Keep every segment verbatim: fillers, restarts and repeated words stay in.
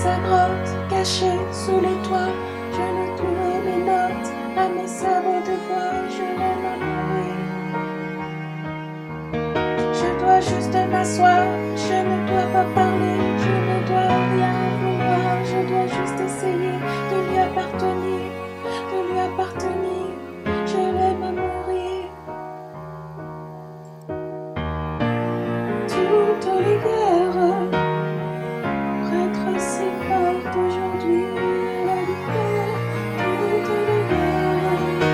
sa grotte, cachée sous les toits, je ne trouverai mes notes à mes sabots de bois, je l'aime à mourir. Je dois juste m'asseoir, je ne dois pas parler, je ne dois rien vouloir, je dois juste essayer de lui appartenir, de lui appartenir, je l'aime à mourir. Toutes les guerres prêtres si fortes aujourd'hui, la lumière, toutes les guerres,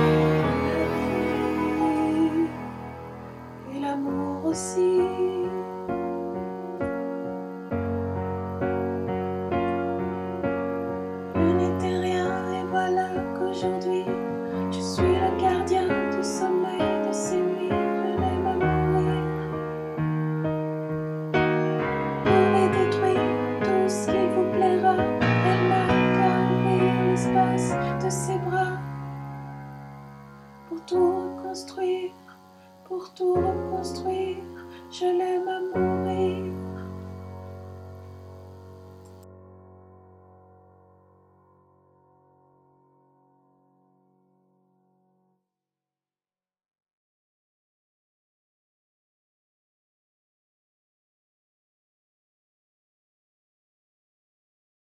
et l'amour aussi. Je n'étais rien et voilà qu'aujourd'hui